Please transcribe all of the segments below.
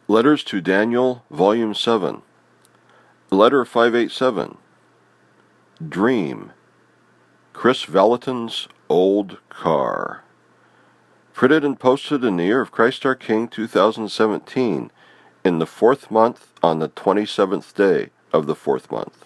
Letters to Daniel, Volume 7. Letter 587. Dream. Chris Vallotton's Old Car. Printed and posted in the year of Christ our King 2017, in the 4th month on the 27th day of the 4th month.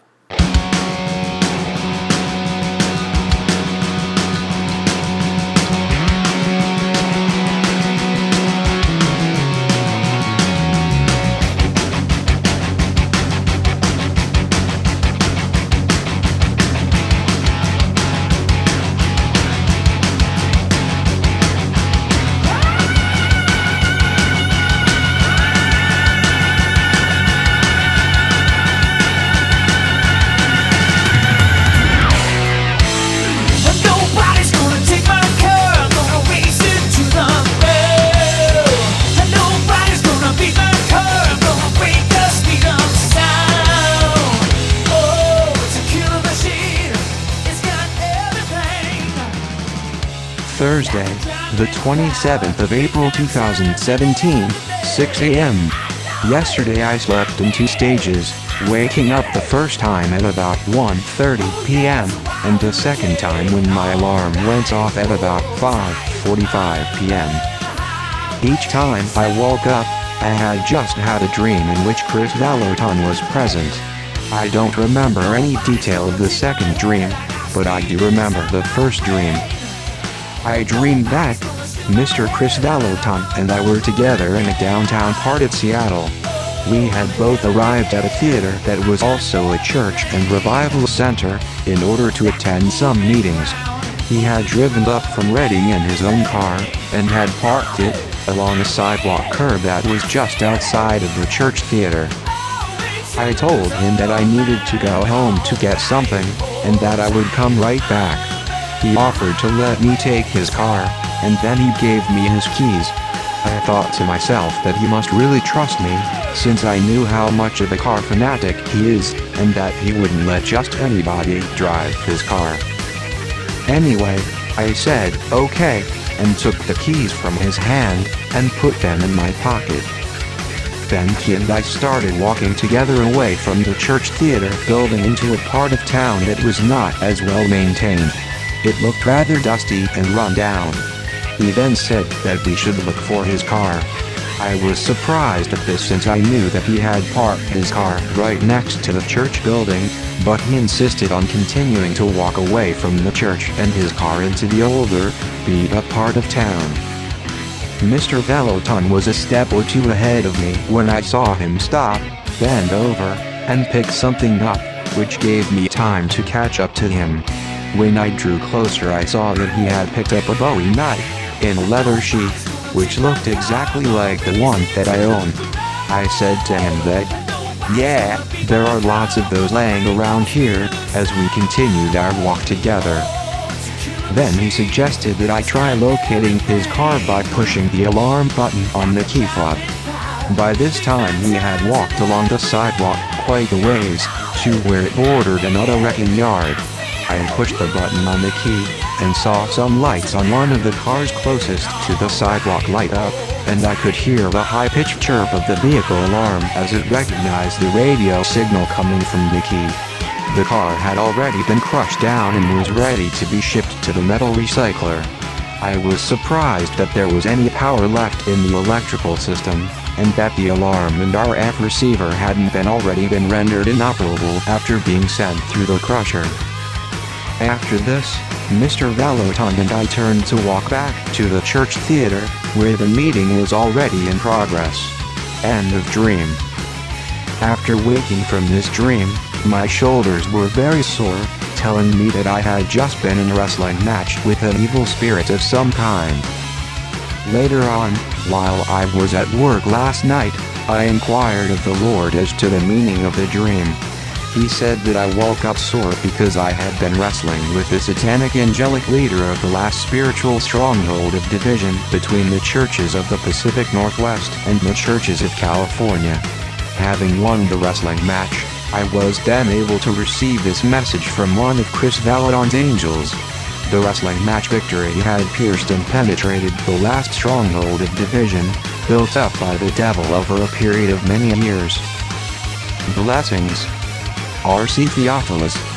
Thursday, the 27th of April 2017, 6 a.m. Yesterday I slept in 2 stages, waking up the first time at about 1:30 p.m., and the second time when my alarm went off at about 5:45 p.m. Each time I woke up, I had just had a dream in which Chris Vallotton was present. I don't remember any detail of the second dream, but I do remember the first dream. I dreamed that Mr. Chris Vallotton and I were together in a downtown part of Seattle. We had both arrived at a theater that was also a church and revival center in order to attend some meetings. He had driven up from Redding in his own car and had parked it along a sidewalk curb that was just outside of the church theater. I told him that I needed to go home to get something and that I would come right back. He offered to let me take his car, and then he gave me his keys. I thought to myself that he must really trust me, since I knew how much of a car fanatic he is, and that he wouldn't let just anybody drive his car. Anyway, I said, okay, and took the keys from his hand, and put them in my pocket. Then he and I started walking together away from the church theater building into a part of town that was not as well maintained. It looked rather dusty and run down. He then said that we should look for his car. I was surprised at this since I knew that he had parked his car right next to the church building, but he insisted on continuing to walk away from the church and his car into the older, beat-up part of town. Mr. Vallotton was a step or two ahead of me when I saw him stop, bend over, and pick something up, which gave me time to catch up to him. When I drew closer I saw that he had picked up a Bowie knife, in a leather sheath, which looked exactly like the one that I own. I said to him that, yeah, there are lots of those laying around here, as we continued our walk together. Then he suggested that I try locating his car by pushing the alarm button on the key fob. By this time we had walked along the sidewalk quite a ways, to where it bordered another wrecking yard. I pushed the button on the key, and saw some lights on one of the cars closest to the sidewalk light up, and I could hear the high-pitched chirp of the vehicle alarm as it recognized the radio signal coming from the key. The car had already been crushed down and was ready to be shipped to the metal recycler. I was surprised that there was any power left in the electrical system, and that the alarm and RF receiver hadn't already been rendered inoperable after being sent through the crusher. After this, Mr. Vallotton and I turned to walk back to the church theater, where the meeting was already in progress. End of dream. After waking from this dream, my shoulders were very sore, telling me that I had just been in a wrestling match with an evil spirit of some kind. Later on, while I was at work last night, I inquired of the Lord as to the meaning of the dream. He said that I woke up sore because I had been wrestling with the satanic angelic leader of the last spiritual stronghold of division between the churches of the Pacific Northwest and the churches of California. Having won the wrestling match, I was then able to receive this message from one of Chris Vallotton's angels. The wrestling match victory had pierced and penetrated the last stronghold of division, built up by the devil over a period of many years. Blessings. R.C. Theophilus.